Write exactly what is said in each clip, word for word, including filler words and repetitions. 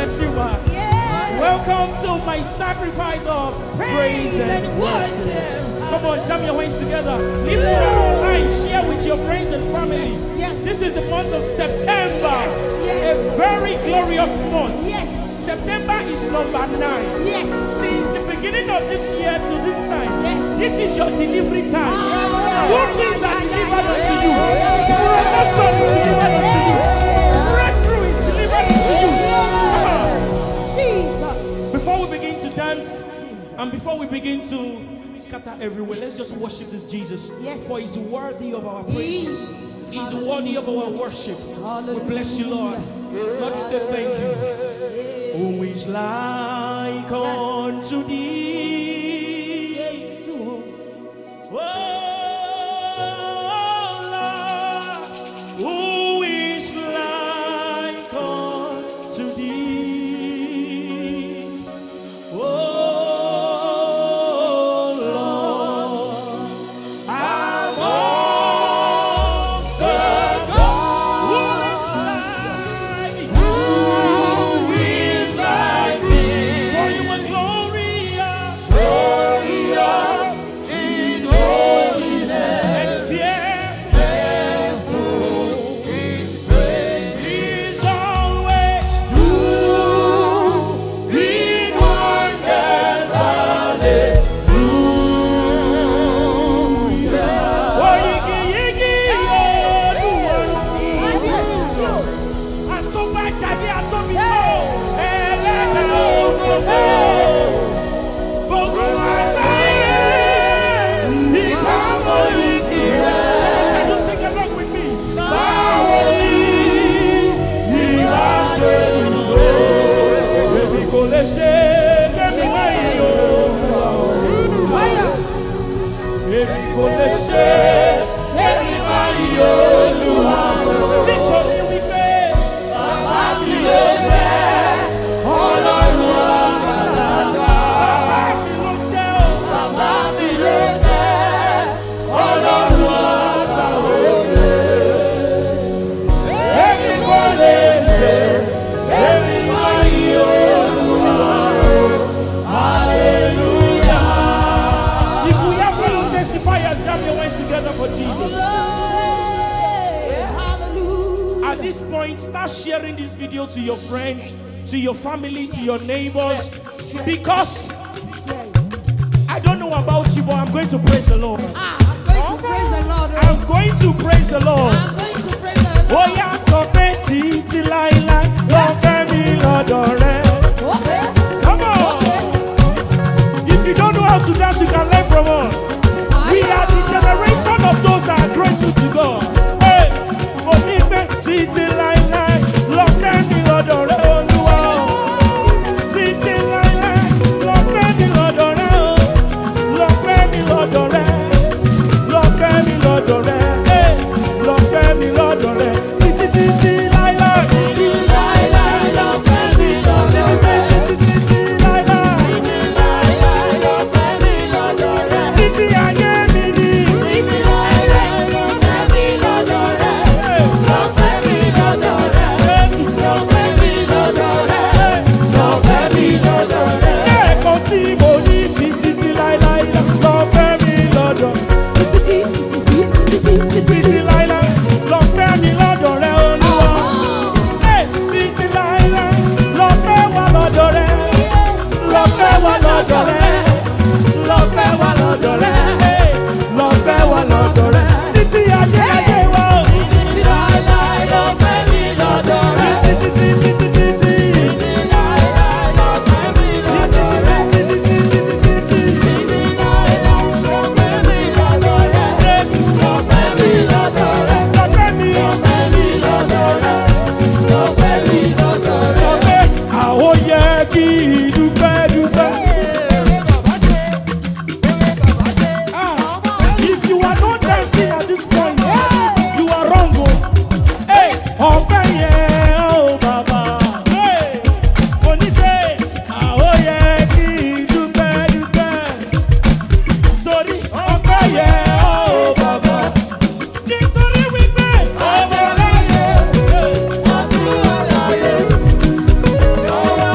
bless you, man. Yeah. Welcome to my sacrifice of praise, praise and, and worship. worship. Come on, jam your hands together. If you are online, share with your friends and family. Yes, yes. This is the month of September. Yes, yes. A very glorious month. Yes. September is number nine. Yes. Since the beginning of this year to this time, yes. This is your delivery time. Ah, Good things are delivered unto you. Promotion is delivered unto you. Breakthrough is delivered unto you. Jesus. Before we begin to dance, and before we begin to scatter everywhere, let's just worship this Jesus. Yes. For he's worthy of our praises. He's worthy of our worship. Hallelujah. We bless you, Lord. Lord, we say thank you. Who is like unto thee? Yes. Oh, Lord, who is like unto thee? Oh, Lord, amongst the gods, who is like, who is like thee? For you are glorious, glorious in holiness, and fearful in praise. He's always doing wonders. Hallelujah. Oh, yigi, yigi, Olúwa. Àtúbàjáde, àtúbìtó, ẹlẹ́dàá ògo. Gbogbo àgbáyé, ìbámu ìdí rẹ̀. Can you sing along with me? Báwo ni ìbá ṣe tó? Èmi kò lè ṣe kémi lẹ́yìn o. Èmi kò lè ṣe kémi lẹ́yìn Olúwa. Nítorí wípé bàbá mi ló jẹ́ Ọlọ́run àgbàlagbà. Bàbá mi ló jẹ́ o. Bàbá mi ló jẹ́ Ọlọ́run àgbàlagbà. Èmi kò lè ṣe kémi lẹ́yìn Olúwa. Hallelujah. If we have fellow testifiers, jam your hands together for Jesus. Hallelujah. At this point, start sharing this video to your friends, to your family, to your neighbors, because I don't know about you, but I'm going to praise the Lord. Ah, I'm going to praise the Lord. I'm going to praise the Lord. I'm going to praise the Lord. Oh yeah, so títí láíláí, lọ́pẹ́ mi lọ́dọ̀ rẹ. Okay. Come on. If you don't know how to dance, you can learn from us. We are the generation of those that are grateful to God. Hey, mo ní pé títí láíláí, lọ́pẹ́ mi lọ́dọ̀ rẹ Olúwa. Títí láíláí, lọ́pẹ́ mi lọ́dọ̀ rẹ o. Lọ́pẹ́ mi lọ́dọ̀ rẹ. Lọ́pẹ́ mi lọ́dọ̀ rẹ. Hey, lọ́pẹ́ mi lọ́dọ̀ rẹ. Títí títí láíláí. Títí láíláí, lọ́pẹ́ mi lọ́dọ̀ rẹ. Títí títí láíláí. Títí láíláí, lọ́pẹ́ mi lọ́dọ̀ rẹ. Títí ayé mi ni. Títí láíláí, lọ́pẹ́ mi lọ́dọ̀ rẹ. Lọ́pẹ́ mi lọ́dọ̀ rẹ. Jésù, lọ́pẹ́ mi lọ́dọ̀ rẹ. Lọ́pẹ́ mi lọ́dọ̀ rẹ. Lẹ́ẹ̀kan sí mo ní títí tí láíláí, lọ́pẹ́ mi lọ́dọ̀. Títí láíláí, lọ́pẹ́ mi lọ́dọ̀ rẹ Olúwa. Hey, títí láíláí, lọ́pẹ́ wà lọ́dọ̀ rẹ. Lọ́pẹ́ wà lọ́dọ̀ rẹ. Lọ́pẹ́ wà lọ́dọ̀ rẹ. Hey, lọ́pẹ́ wà lọ́dọ̀ rẹ. Títí ayé ayé wa o. Títí láíláí, lọ́pẹ́ mi lọ́dọ̀ rẹ. Títí títí títí títí. Títí láíláí, lọ́pẹ́ mi lọ́dọ̀ rẹ. Títí títí títí títí. Títí láíláí, lọ́pẹ́ mi lọ́dọ̀ rẹ. Jésù, lọ́pẹ́ mi lọ́dọ̀ rẹ. Lọ́pẹ́ mi. Lọ́pẹ́ mi lọ́dọ̀ rẹ. Lọ́pẹ́ mi lọ́dọ̀ rẹ. Lọ́pẹ́ àwọn yẹ kí dúpẹ́ dúpẹ́. Ah, if you are not dancing at this point, you are wrong. Oh. Hey, ọpẹ́ yẹ o bàbá. Hey, oníṣe àwọn yẹ kí dúpẹ́ dúpẹ́. Torí ọpẹ́ yẹ o bàbá. Nítorí wípé ọmọ láyé, ọdún láyé, ọmọ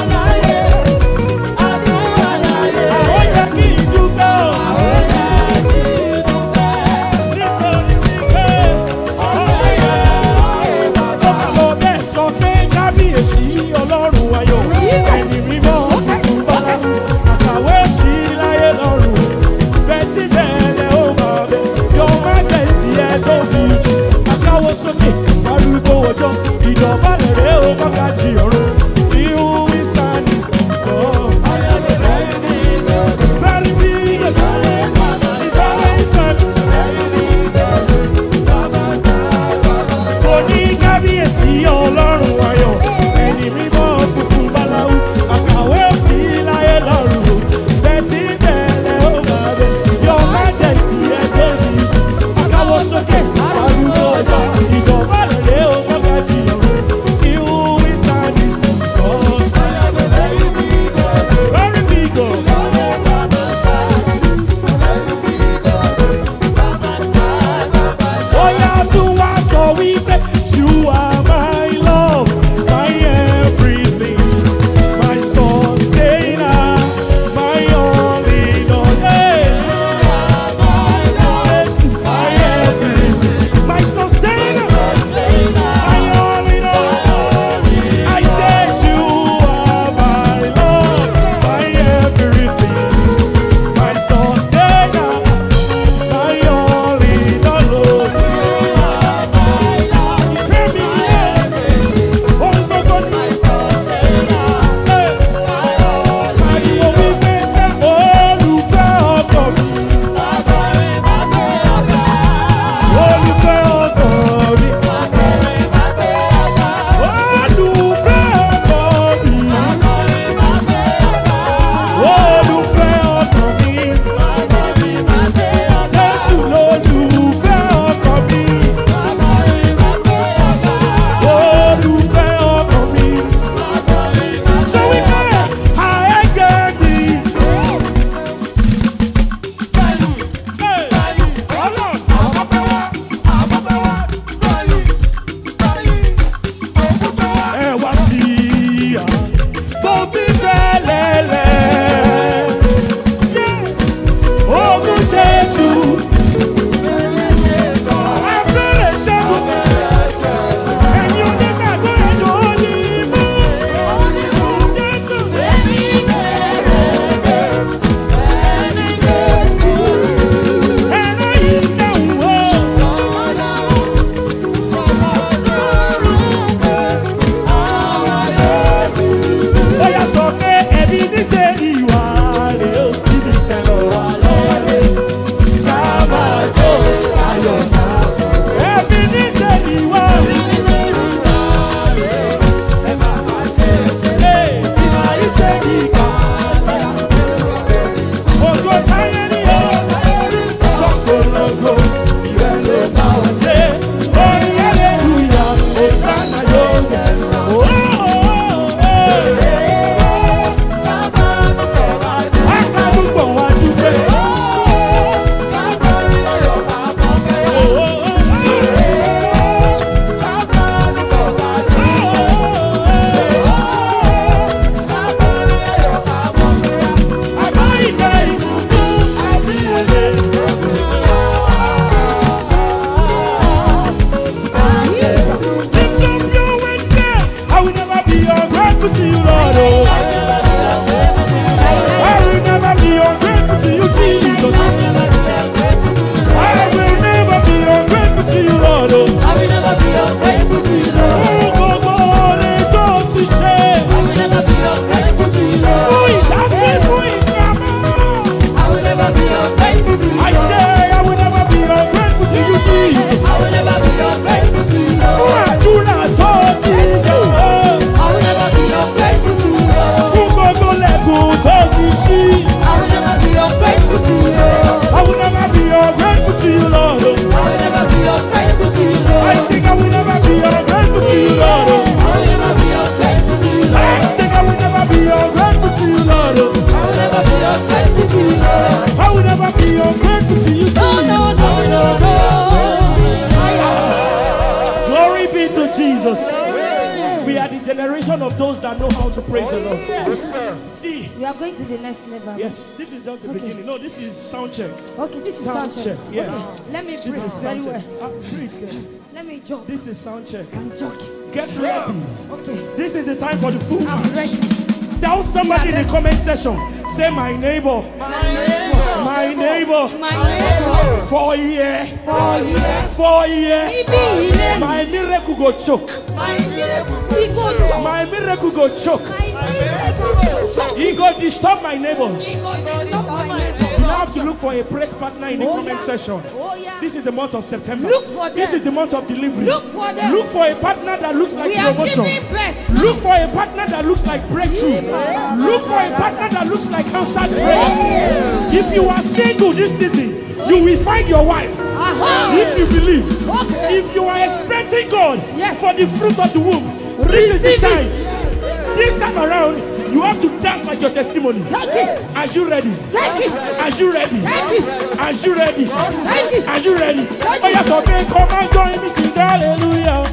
Jesus. We are the generation of those that know how to praise the Lord. See, We are going to the next level. yes, this is just the Okay. beginning. No, this is sound check. Okay, this is Sound sound check. check, yeah. Okay. Let me This breathe is very sound check. well. Ah, breathe, girl. Let me jump. This is sound check. I'm joking. Get ready. Okay. This is the time for the full I'm match. ready. Tell somebody in the comment section. Say my neighbor. My neighbor. My neighbor. For year. For year. For year. Ibi ile. My miracle go choke. My miracle. He go jump. My miracle go choke. My miracle go jump. He go disturb my neighbors. He go jump my neighbor. You have to look for a praise partner in the Oh, comment yeah. section. Oh yeah. This is the month of September. Look for them. This is the month of delivery. Look for them. Look for a partner that looks like We are promotion. giving birth. Look for a partner that looks like breakthrough. Look for a partner that looks like answered prayer. If you are single this season, you will find your wife. Aha. If you believe. Okay. If you are expecting God Yes. for the fruit of the womb, this is the Receive time. it. This time around, you have to dance like your testimony. Take it. Are you ready? Take it. Are you ready? Take it. Are you ready? Take it. Are you ready? Take Oh yes, okay, come and join me, sing hallelujah.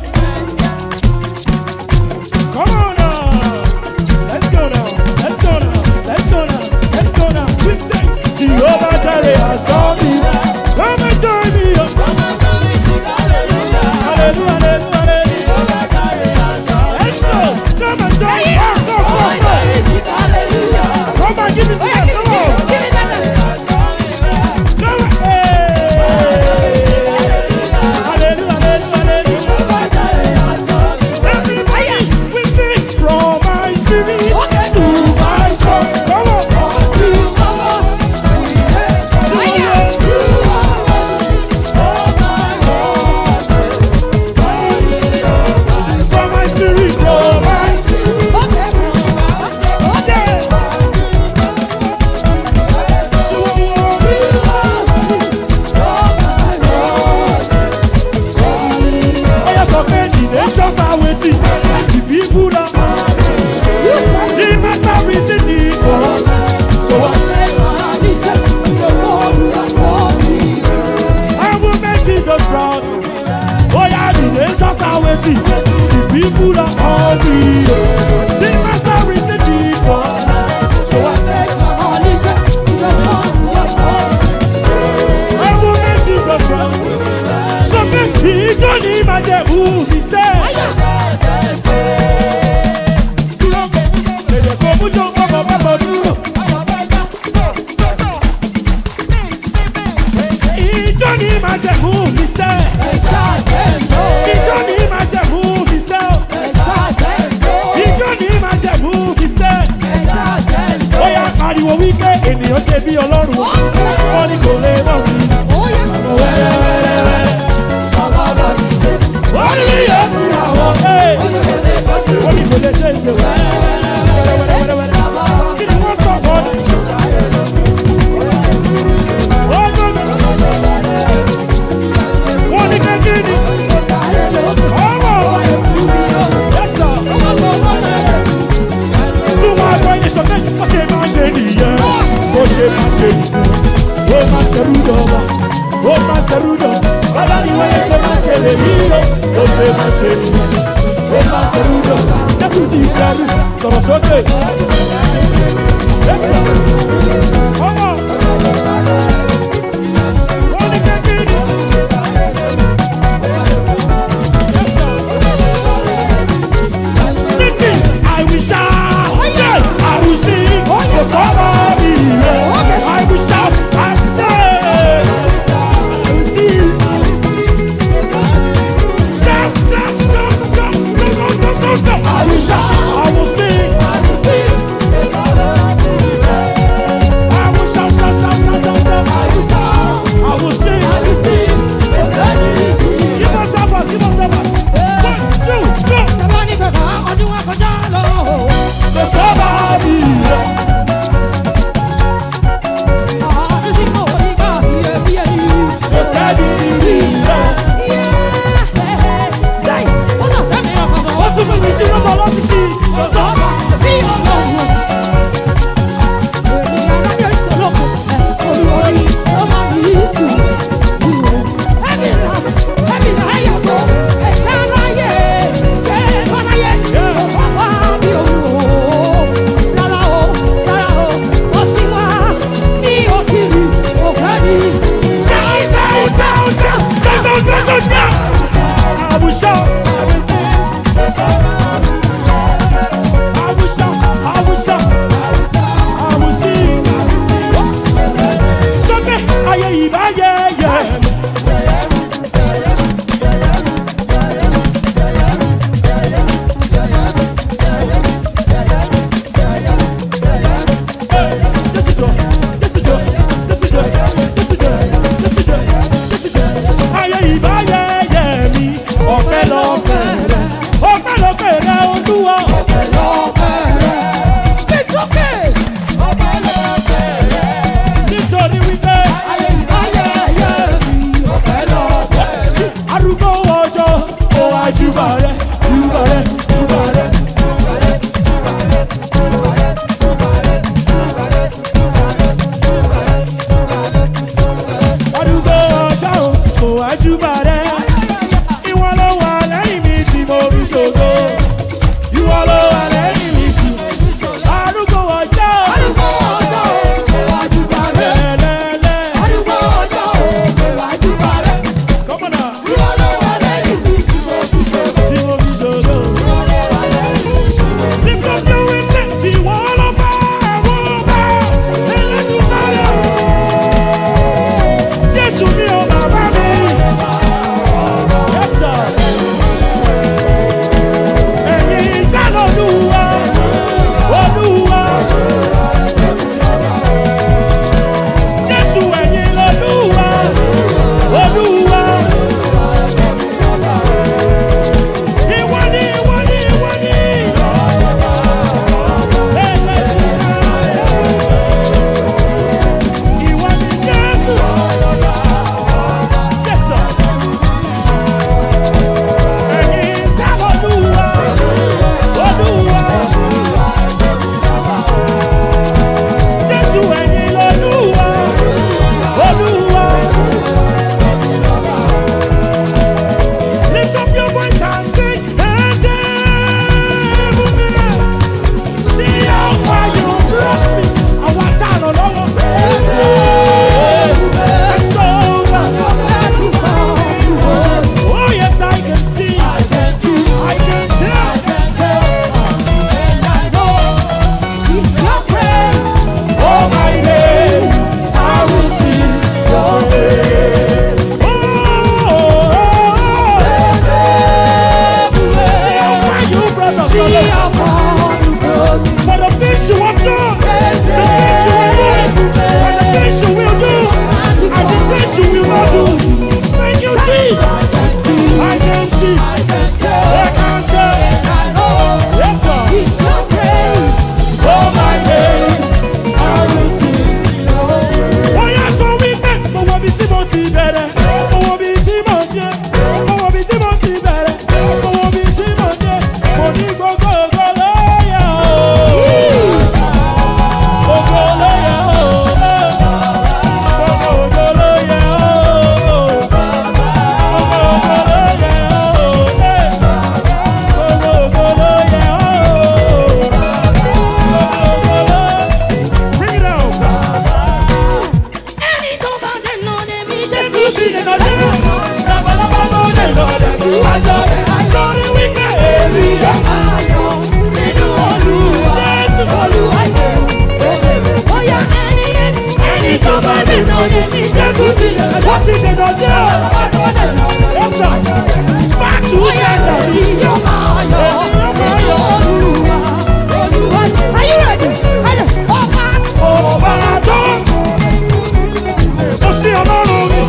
Come on now. Let's go now. Let's go now. Let's go now. Let's go now. We say, Jehovah Jireh has done it. Come and join me. Hallelujah, hallelujah, hallelujah. Let's go. Come and join me. Go, go, go, go. Come and give it to them. Come on. Come on. Hey. Hallelujah, hallelujah, hallelujah. Everybody, we sing from my spirit to my soul. Come on. From my spirit, from my Oh, yes, okay, the nations are waiting. The people are the master is in the world. So I will make Jesus proud. Oh, yeah, the nations are waiting. The people are hungry. The master is in the world. So I will make Jesus proud. So make me Johnny Maje who he said. Dúró, lèdè kò mú jó bọ́bọ̀ bọ́bọ̀ dúró. Johnny Maje who he said. Johnny Maje who he said. Johnny Maje who he said. Ó yá pariwo wípé ènìyàn ṣe bí Ọlọ́run. Wọ́n ní kò lè bọ́ sí i. Wẹ́rẹ́wẹ́rẹ́. Wọ́n ní yóò sí àwọn. Wọ́n ní kò lè ṣe ìṣe wẹ́rẹ́wẹ́rẹ́. Kí ni wọ́n sọ wọ́n ní? Wọ́n gbọ́dọ̀. Wọ́n ní kékeré ni. Ọmọ. Yes, sir. Tún wá gbọ́ ilé sọ pé ó ṣe máa ṣe nìyẹn. Ó ṣe máa ṣe nìyẹn. Ó máa ṣerú dọ̀wà. Ó máa ṣerú dọ̀. Ọlọ́niwọ̀ yẹn ṣe máa ṣe lè rí o. Ó ṣe máa ṣe nìyẹn. Ó máa ṣerú dọ̀. Jésù ti ṣẹ́rú. Sọ̀rọ̀ sókè. Yes, sir. Ọmọ. Wọ́n ní kékeré ni. Yes, sir. Listen, I will shout. Yes, I will sing. The song of the year. I will shout and dance. I will sing. Shout, shout, shout, shout. Go, go, go, go, go. I will shout. I will sing. I will sing. Ọpẹ́lọpẹ́ rẹ Olúwa. Nítorí wípé arúgbó ọjọ́ ó wá júbà rẹ, júbà rẹ, júbà rẹ. Arúgbó ọjọ́ ó wá júbà rẹ. Ìwọ ló wà lẹ́yìn mi tí mo fi ṣògo. Ìwọ ló wà lẹ́yìn mi tí mo fi ṣògo. Arúgbó ọjọ́ arúgbó ọjọ́ ó wá júbà rẹ. Lẹ́lẹ́lẹ́ arúgbó ọjọ́ ó wá júbà rẹ. Come on now. Ìwọ ló wà lẹ́yìn mi tí mo fi ṣògo. Tí mo fi ṣògo. Ìwọ ló wà lẹ́yìn mi tí mo fi ṣògo. Nígbà tí ó wí pé ìwọ ló bá àwọn ọba Ẹlẹ́dùmarè. Jésù mi ò bàbá mi. Yes, sir. Ẹ̀yin sálọ Olúwa, Olúwa. Jésù ẹ̀yin lọ́lúwa, Olúwa. Ìwọ ni, ìwọ ni, ìwọ ni. Ìwọ ni Jésù. Yes, sir. Ẹ̀yin sálọ Olúwa, Olúwa. Jésù ẹ̀yin lọ́lúwa, Olúwa. Lift up your voice and sing. See how far you brought me. Àwọn àtàrà lọ́wọ́. It's over. Oh yes, I can see. I can see. I can tell. All my days I will sing your name. Oh, oh, oh. See how far you brought us. For the things you have done, the things you will do, and the things you will do, and the things you will not do. Thank you, Jesus. I can see. I can tell. Yes, sir. All my days I will sing your name. Oh, yes, so we met. Mo wo bí tí mo ti bẹ̀rẹ̀. Mo wo bí tí mo jẹ́. Mo wo bí tí mo ti bẹ̀rẹ̀. Mo wo bí tí mo jẹ́. Mo ní gbogbo ògo ló yẹ o. Gbogbo ló yẹ o. Gbogbo ògo ló yẹ o. Gbogbo ògo ló yẹ o. Gbogbo ògo ló yẹ o. Bring it out. Jésù ti dènà dé. Labalábá ló dènà dé. Aṣọ rẹ̀ aṣọ rẹ̀ wípé èmi yẹ. Jésù ẹni tó bá dènà dé. Jésù ti dènà dé. Ó ti dènà dé. Yes, sir. Back to sender. Ọba tó. Ó sí Ọlọ́run mi.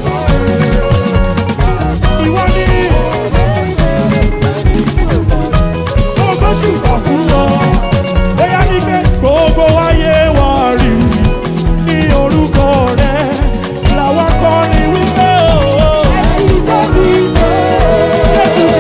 Ìwọ ni. Ọgbọ́n ṣùgbọ́n fún ọ. Bóyá ní pé gbogbo ayé wa rí ní orúkọ rẹ̀ làwọn kọrin wípé o. Jésù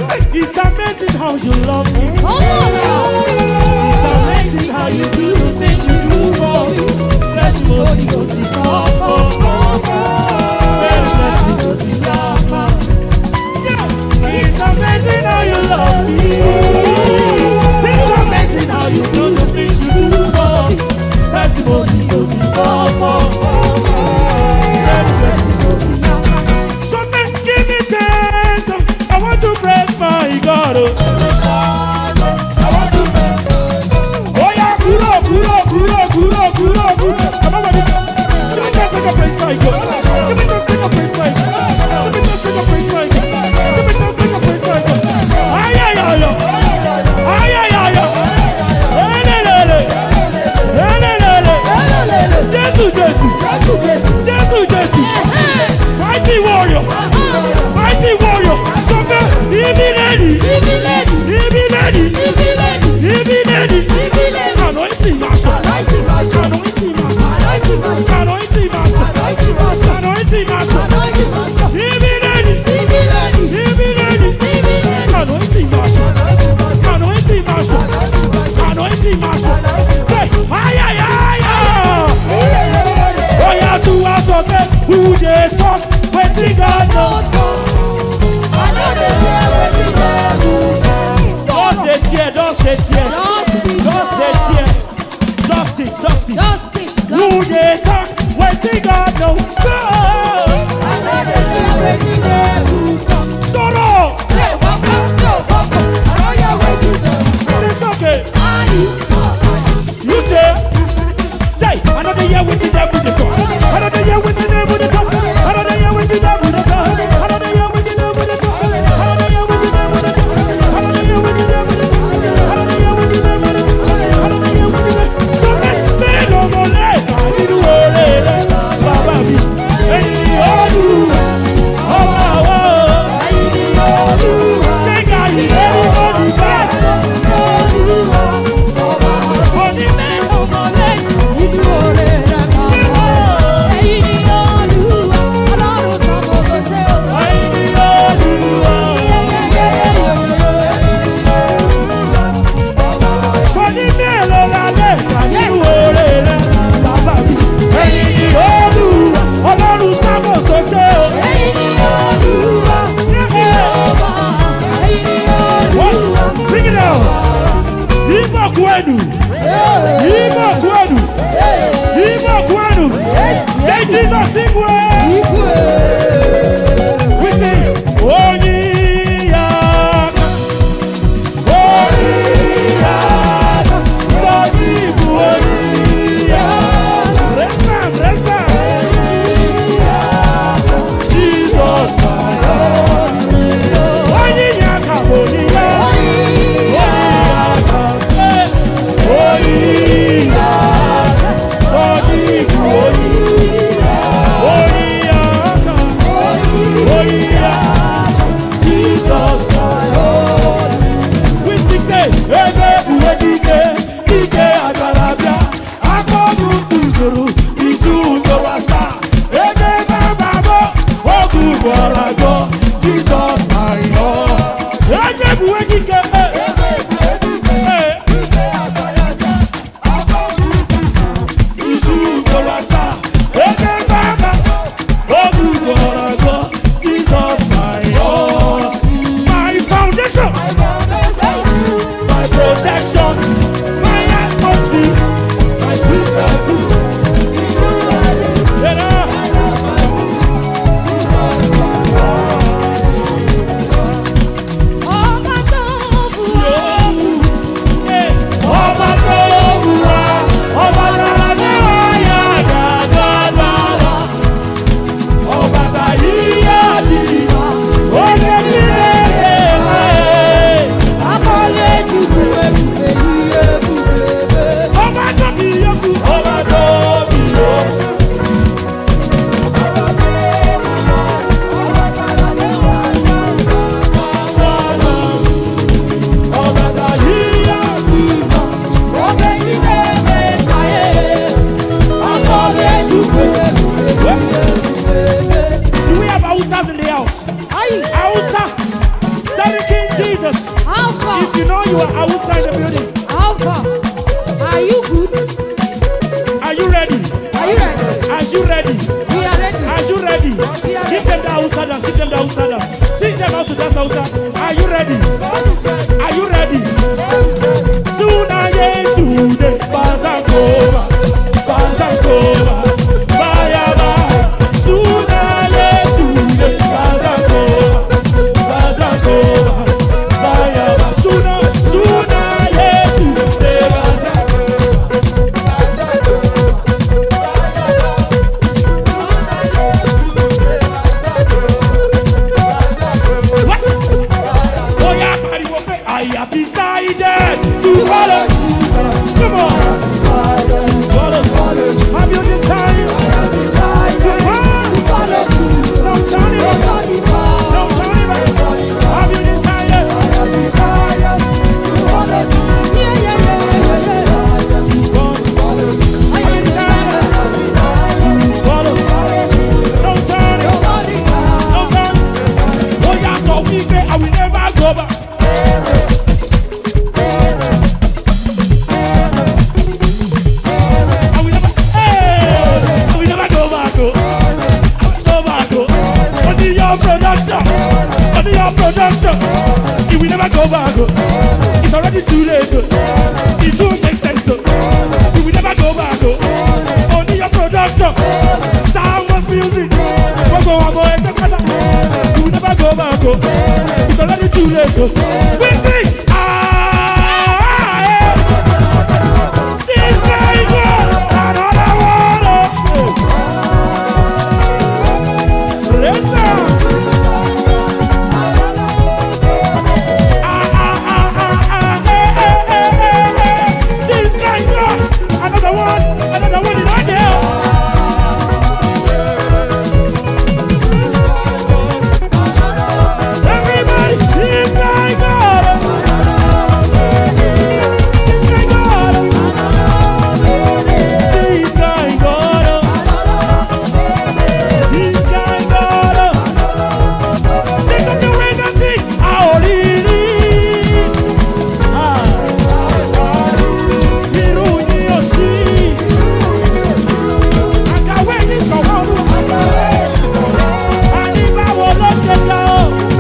It's amazing how you love me. Come on now. It's amazing how you do the things you do for me. Bless you, Holy Ghost, it's all for me. Very blessed is what is all for me. It's amazing how you love me. It's amazing how you do the things you do for me. Bless you, Holy Ghost, it's all for me. Very blessed is what is all for me. So then give me thanks. I want to praise my God. Oh. Guro, guro, guro, guro, guro. Come on, give me just take a praise my God. Give me just take a praise my God. Give me just take a praise my God. Give me just take a praise my God. Ay, ay, ay, ay. Ay, ay, ay, ay. Elelele. Elelele. Jesu, Jesu. Jesu, Jesu. Mighty warrior. Mighty warrior. Something. Ibi lady. Ibi lady. Ibi lady. Ibi lady. Ibi lady. Anointing master, anointing master, anointing master, anointing master, anointing master, anointing master, Ibileni, Ibileni, Ibileni, anointing master, anointing master, anointing master. Say, ay ay ay ay. Oh yeah, to us okay. Who they talk? Waiting God knows. Don't stay here, don't stay here, don't stay here. Just it, just it. Just it. Who they talk, waiting God knows. Sorrow. It's okay. You say, say, another year with the devil with the song. Another year with the devil with the song. Another year with the devil with the song. Another year with the devil with the song. Another year with the devil with the song. Another year with the devil with the song. Another year with the devil with the song. Another year with the devil. So let's play no more late. I need to roll it. Baba mi. Hey, oh, you. Oh, oh, oh. Take out the devil for the best. Only men no more late. Need to roll it. Kwenu, Ibo kwenu, Ibo kwenu. Say Jesus Igwe. We say Onyiyaka, Onyiyaka, Sadibu Onyiyaka. Resa, resa. Jesus my Lord. Onyiyaka, Onyiyaka. Jesus. How far? If you know you are outside the building, How far? Are you good? are you ready? Are you ready? Are you ready? We are ready. Are you ready? Give them the outside and give them the outside. Teach them how to dance outside. Are you ready? Are you ready? Suna Yesu de Bazakova, Bazakova, Bayaba. Suna Yesu de Bazakova, Bazakova, Bayaba. Suna, Suna Yesu de Bazakova. What? Oh yeah, I have decided to follow. Come on. Follow. Have you decided to follow? Don't turn it back. Don't turn it back. Have you decided to follow? Yeah, yeah, yeah, yeah, yeah. Follow. Have you decided to follow? Don't turn it. Don't turn it. Oh yeah, so we say I will never go back. I will never, hey, I will never go back. Oh. I will go back. Oh. Only your production, only your production. You will never go back. Oh. It's already too late. Oh. It won't make sense. Oh. You will never go back. Oh. Only your production. Sound was music. Go go go go. You will never go back. Oh. It's already too late. Oh. We sing. Ah, yeah. This guy got another one. Oh. Listen. Ah, ah, ah, ah, ah, eh, eh, eh, eh, eh. This guy got another one, another one in our deal. Everybody, this guy got it. This guy got it. This guy got it. This guy got it. Think of the way to sing. Aolili. Ah. Iruni oshi. Akawe ni soworu. Ani bawo lo se ga o.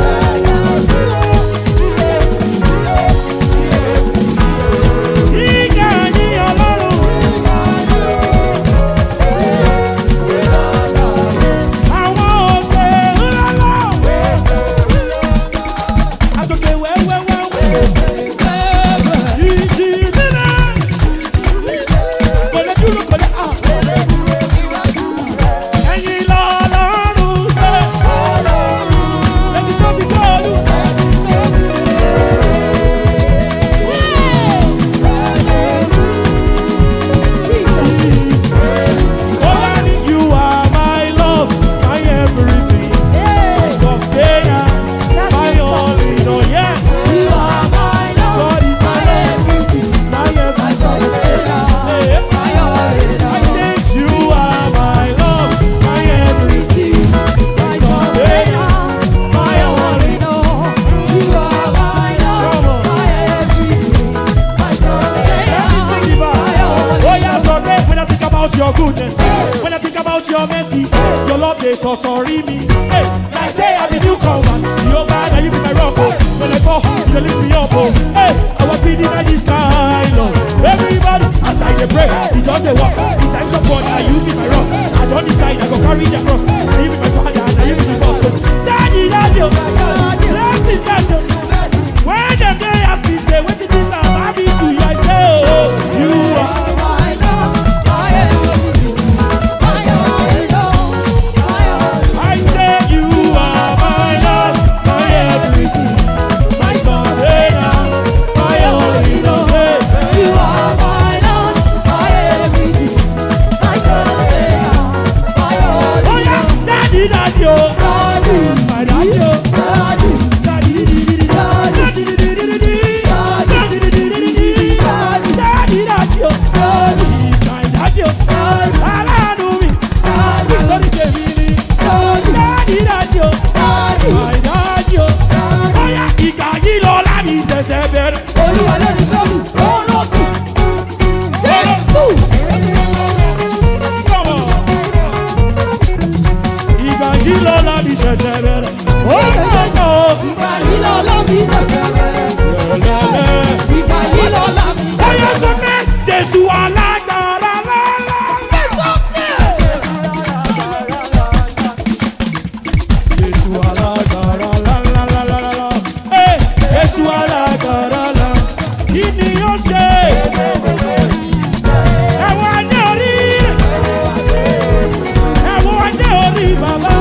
Ìgbà ni Ọlọ́run. Àwọn òkè ńlá lọ. Àtòkè wẹ́wẹ́wẹ́. Ìjì líle. Kò lè dúró, kò lè à. Ẹ̀yin l'Ọlọ́run ṣe. Ẹ̀yin tóbi tó Olú. Only you are my love, my everything, my sustainer, my all in all. Yes, God is my everything, my everything. Hey, I said you are my love, my everything, my sustainer, my all in all. Come on, let me sing it back. Oh yeah, so great when I think about your goodness, when I think about your mercy, your love they torture me. Hey, like say I'm a newcomer, you're bad and you be my rock. Oh. When I fall, you lift me up. Oh. Hey, I was feeling like this kind of everybody as I dey pray, he just dey walk. In times of God, now you be my rock. I don't decide, I go carry the cross. Now you be my father, now you be my boss. So, daddy, daddy, oh. Blessing, daddy. When them they ask me, say, what did you love? I be to you, I say, oh, you are. I say you are my love, my everything, my son. mi ṣẹ̀ṣẹ̀ bẹ̀rẹ̀. Olúwa ló ní glory, ológun. Jésù. Come on. Ìgbà yìí lọ́la mi ṣẹ̀ṣẹ̀ bẹ̀rẹ̀. Ó ṣẹ̀ṣẹ̀ kọ́. Ìgbà yìí lọ́la mi ṣẹ̀ṣẹ̀ bẹ̀rẹ̀. Lẹ́lẹ́lẹ́. Ìgbà yìí lọ́la mi ṣẹ̀ṣẹ̀ Bóyá bẹ̀rẹ̀. sọ pé Jésù alágbára lọ́la. Jésù alágbára lọ́la. Ẹ Jésù alágbára lọ́la. Kí ni yóò ṣe? Ẹ̀wọ̀n ajé orí. Ẹ̀wọ̀n ajé orí bàbá.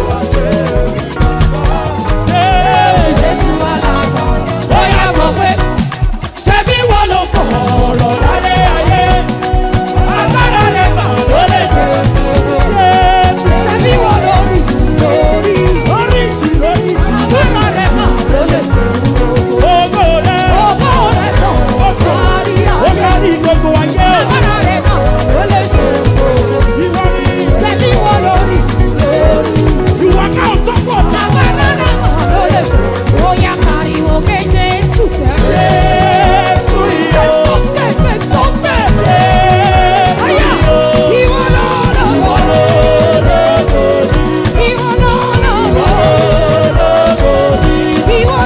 Jésù alágbára. Bóyá sọ pé Ṣebí wọ́n ló kọ̀ ọ̀rọ̀ lálẹ́ ayé. Agbára rẹ̀ mà ló lè ṣe. Jésù. ṣebí wọ́n lórí lórí. Lórí ìjì lórí ìjì. Agbára rẹ̀ mà ló lè ṣe. Ògo rẹ̀. Ògo rẹ̀ tàn kárí Ó ayé. kárí gbogbo ayé. Agbára rẹ̀ mà ló lè ṣe. Ìwọ ni Ṣebí wọ́n lórí lórí. ìwàká òtọ́pọ̀ tá. Agbára rẹ̀ mà ló lè ṣe. Bóyá pariwo ké Jésù fẹ́rẹ̀. Jésù yìí ó. Sókè pé sókè. Ayá. Ìwọ lọ́lọ́. Ìwọ lọ́lọ́. Ìwọ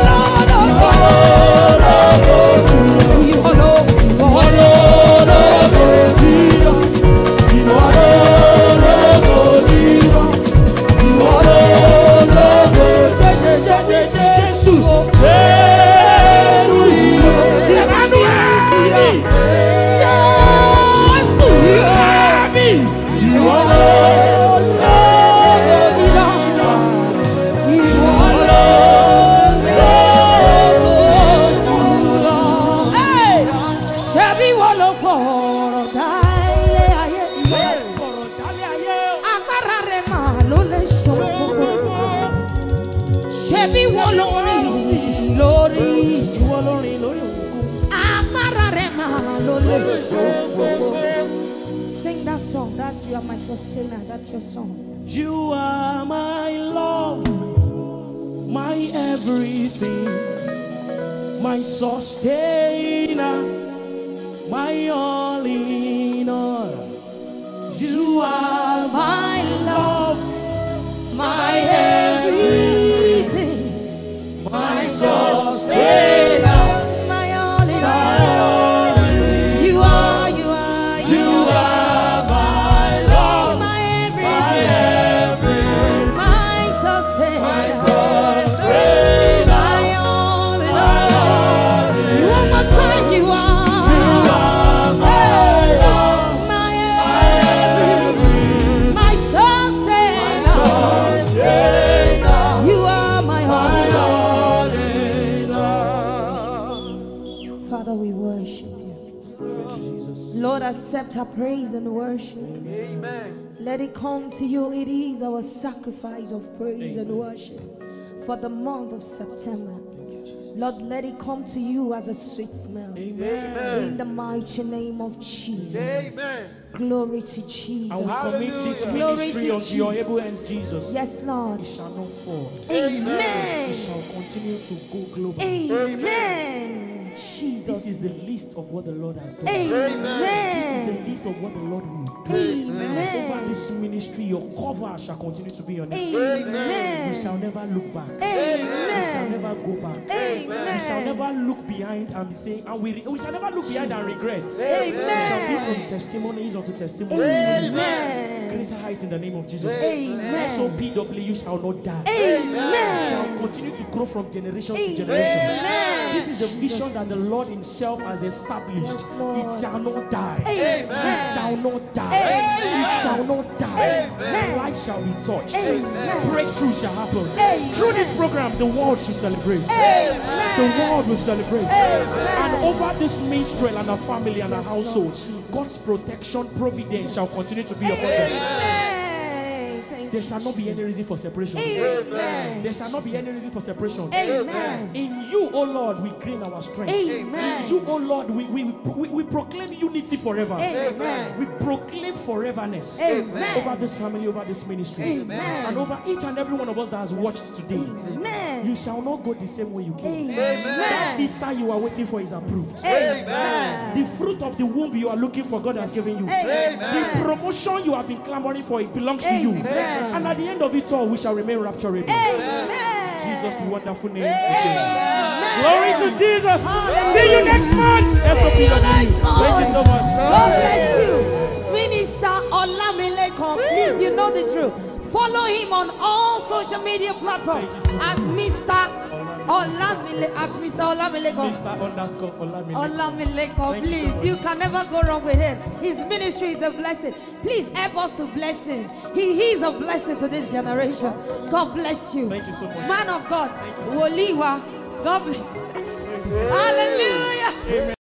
Ṣebí wọ́n ló fọ̀rọ̀ dálé ayé. Sọ̀rọ̀ dálé ayé. Agbára rẹ̀ mà ló lè ṣòro gbogbo. Ṣebí wọ́n ló rìn lórí ìjì. Ìwọ lórin lórí òkun. Agbára rẹ̀ mà ló lè ṣòro gbogbo. Sing that song, that's you are my sustainer, that's your song. You are my love, my everything, my sustainer, my all in all. You are My love, my my everything, my sustainer, my all in all. You are, you are, you are my love, my my everything, everything, my sustainer, my sustainer. my all in all. One more time, you are, You are my love, my everything, my sustainer. sustainer, You are my my all. all in all. Father, we worship you. Thank you, Jesus. Lord, accept our praise and worship. Amen. Let it come to you. It is our sacrifice of praise and worship for the month of September. Lord, let it come to you as a sweet smell. In Amen. the mighty name of Jesus. Amen. Glory to Jesus. And we commit this Glory ministry to unto your Jesus. able hands, Jesus. Yes, Lord. It shall not fall. Amen. It shall continue to go global. Amen. This Jesus. is the list of what the Lord has done. This is the Amen. list of what the Lord will do. Over Amen. this ministry, your cover shall continue to be on it. We Amen. shall never look back. We shall Amen. never go back. We shall Amen. never look behind and be saying, and we, we shall never look behind and regret. We shall be from Amen. testimonies unto testimonies. Amen. Greater height in the name of Jesus. Amen. S O P W shall not die. Shall Amen. continue to grow from generations to generations. Amen. This is the vision that the Lord Himself has established. Yes, Lord. It shall not die. Amen. It shall not die. Amen. It shall not die. Amen. Life shall be touched. Amen. Breakthrough shall happen. Amen. Through this program, the world should celebrate. Amen. The world will celebrate. Amen. And over this minstrel and her family and her Yes, Lord household, Jesus. God's protection, providence shall continue to be upon them. Amen. Thank There you, shall not be any Jesus. reason for separation. Amen. There shall not be any reason for separation. Amen. In you, O Lord, we gain our strength. Amen. In you, O Lord, we, we, we, we proclaim unity forever. Amen. We proclaim foreverness Amen. over this family, over this ministry, Amen. and over each and every one of us that has watched today. Amen. You shall not go the same way you came. Amen. That visa you are waiting for is approved. Amen. The fruit of the womb you are looking for, God has given you. Amen. The promotion you have been clamoring for, it belongs to you. Amen. And at the end of it all, we shall remain rapturable. Amen. Jesus' wonderful name. Amen. Glory to Jesus. Hallelujah. See you next month. S O P See you next month. Thank you so much. God bless you. Minister Olamilekan, please, you know the truth. Follow him on all social media platforms as Mister Olamile, at Mister Olamilekan. Mister Underscore Olamilekan. Olamilekan, Thank you please. so much. You can never go wrong with him. His ministry is a blessing. Please help us to bless him. He, he is a blessing to this generation. God bless you. Thank you so much. Man of God, Thank you so much. Woliwa, God bless you. Hallelujah. Amen.